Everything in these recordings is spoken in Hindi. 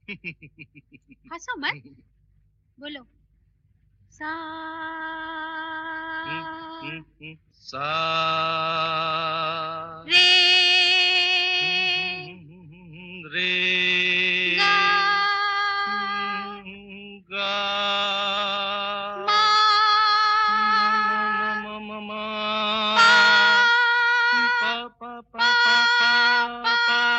हंसो मत, बोलो। सा सा रे रे गा गा मा मा पा पा पा पा पा पा। पा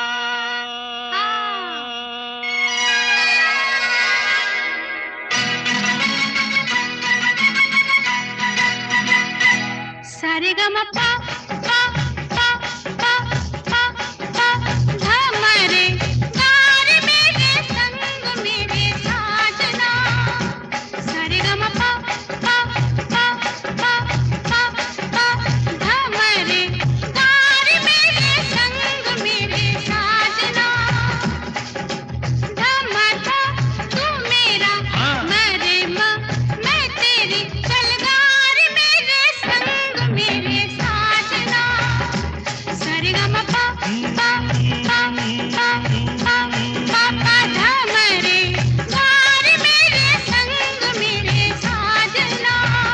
सारे गा मा पा पा पा पा पा पा धा मा रे गा रे मेरे संग मेरे साजना। सारे गा मा पा पा पा पा पा पा धा मा रे गा रे मेरे संग मेरे साजना। धा मा धा तू मेरा मैं रे मा मैं तेरी चल गा रे मेरे संग मेरे साजना। सारे गा मा पा पा पा पा पा पा पा धा मा रे गा रे मेरे संग मेरे साजना।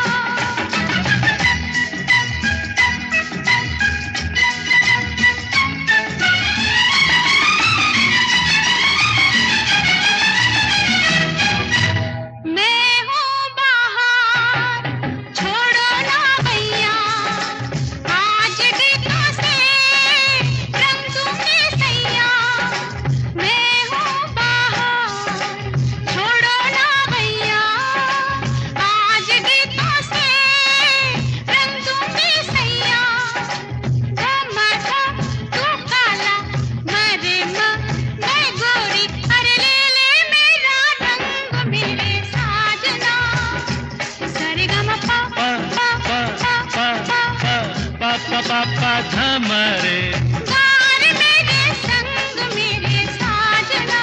मैं हूँ बाहर छोड़ो ना भैया, आज गीतों से रंग दूंगी सैया। मैं हूँ बाहर छोड़ो ना भैया, आज गीतों से रंग दूंगी सैया। धमाका तू काला मरे मैं गोरी, अरे ले ले मेरा रंग मेरे साजना। सारे गा मा पा पा पा पा पा पा पा झमरे गा रे मेरे संग मेरे साजना।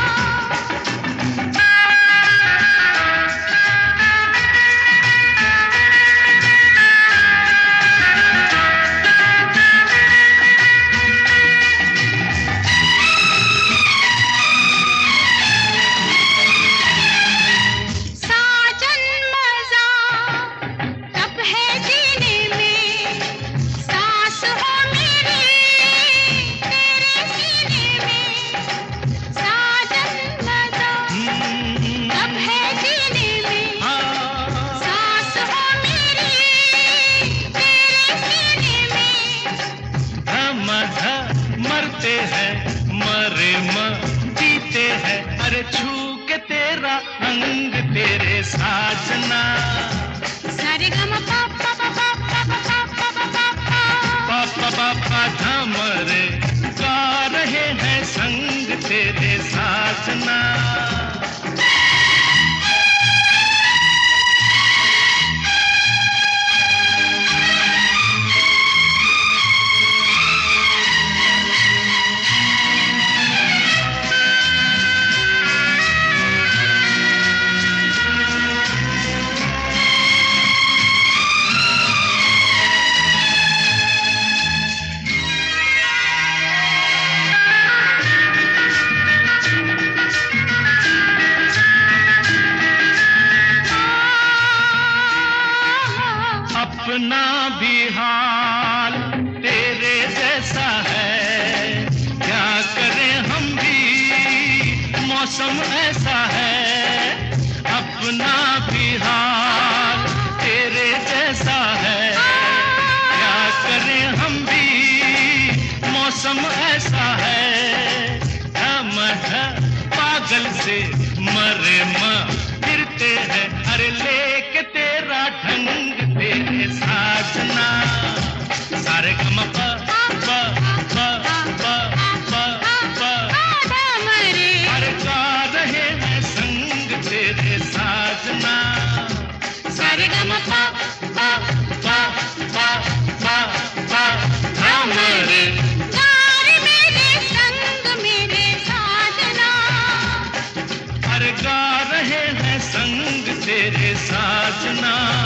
साजन मजा तब है जीने में, सांस हो मेरी तेरे सीने में। साजन मजा तब है जीने में, सांस हो मेरी तेरे सीने में। हम मरते हैं मरे जीते हैं, अरे छू के तेरा अंग तेरे साजना। सारे गा मा पा पा पा पा पा पा पा पा पा पा। पापा पापा झमरे गा रहे हैं संग तेरे साजना। अपना भी हाल तेरे जैसा है, क्या करें हम भी मौसम ऐसा है। अपना भी हाल तेरे जैसा है, क्या करें हम भी मौसम ऐसा है। हम पागल से मरे फिरते हैं, अरे लेके तेरा ढंग तेरे साजना। सारे गम पा पा पा पा पा पा धा मा रे अरे गा रहे हैं संग तेरे साजना। सारे गा मा पा पा पा पा पा पा हम रे गा रे मेरे संग मेरे साजना। अरे गा रहे हैं संग तेरे साजना।